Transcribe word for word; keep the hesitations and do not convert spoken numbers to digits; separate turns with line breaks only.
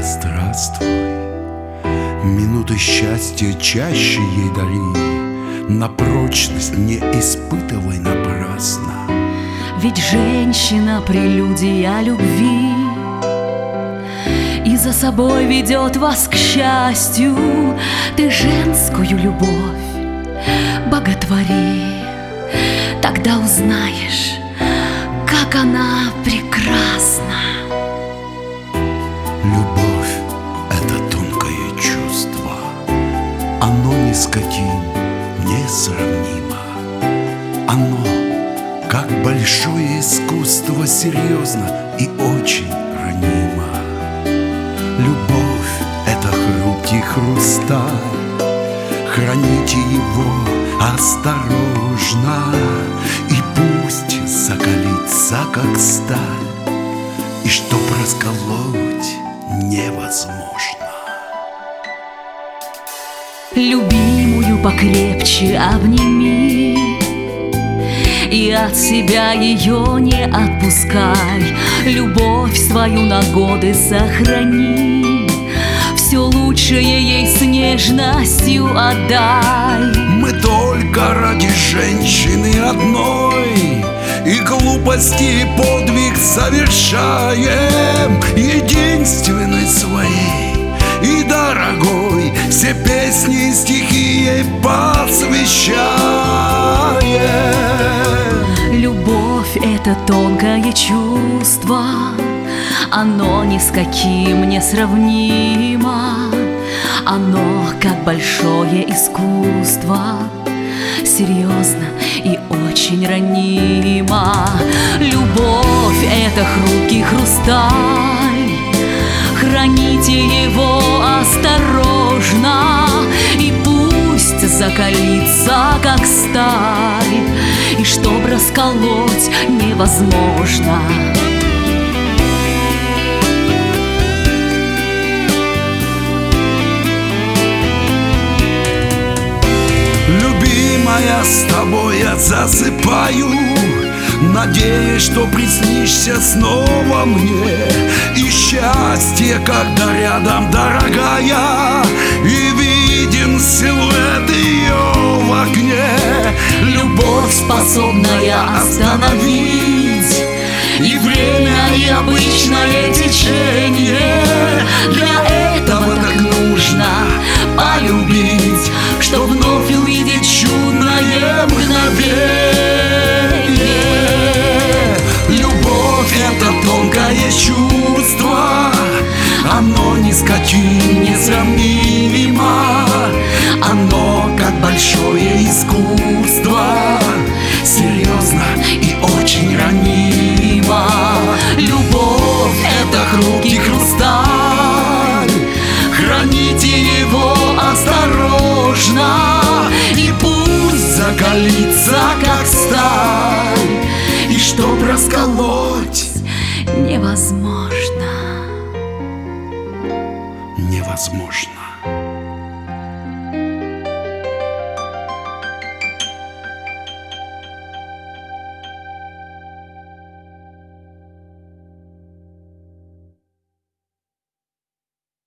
здравствуй. Минуты счастья чаще ей дари, на прочность не испытывай напрасно.
Ведь женщина — прелюдия любви, и за собой ведет вас к счастью. Ты женскую любовь боготвори, тогда узнаешь, как она прекрасна.
Любовь — это тонкое чувство, оно ни с каким не сравнимо. Оно, как большое искусство, серьезно и очень ранимо. Любовь — это хрупкий хрусталь, храните его осторожно, и пусть закалится, как сталь, и чтоб расколоть невозможно.
Любимую покрепче обними и от себя ее не отпускай. Любовь свою на годы сохрани, все лучшее ей с нежностью отдай.
Мы только ради женщины одной и глупости подвиг совершаем, единственной своей и дорогой, все песни и стихи ей посвящаем.
Любовь — это тонкое чувство, оно ни с каким не сравнимо. Оно, как большое искусство, серьезно и очень ранимо. Любовь — это хрупкий хрусталь, храните его осторожно, и пусть закалится, как сталь, и чтоб расколоть невозможно.
Любимая, с тобой я засыпаю, надеясь, что приснишься снова мне. И счастье, когда рядом дорогая, и виден силуэт ее в окне. Любовь, способная остановить и время, и обычное течение. Для этого так нужно полюбить, что вновь увидеть чудное мгновение. Любовь — это тонкое чувство, оно ни с каким не сравнимо. Оно, как большое искусство, серьезно и очень ранимо. Любовь — это хрупкий хрусталь, храните его осторожно, и пусть закалится, как сталь, и чтоб расколоть
Невозможно.
невозможно.